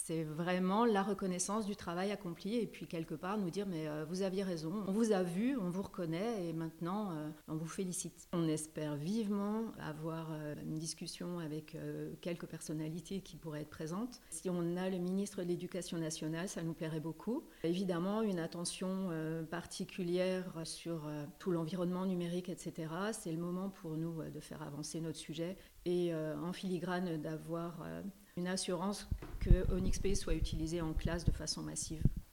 C'est vraiment la reconnaissance du travail accompli et puis quelque part nous dire mais vous aviez raison, on vous a vu, on vous reconnaît et maintenant on vous félicite. On espère vivement avoir une discussion avec quelques personnalités qui pourraient être présentes. Si on a le ministre de l'Éducation nationale, ça nous plairait beaucoup. Évidemment, une attention particulière sur tout l'environnement numérique, etc. C'est le moment pour nous de faire avancer notre sujet et en filigrane d'avoir une assurance que ONIXP soit utilisé en classe de façon massive.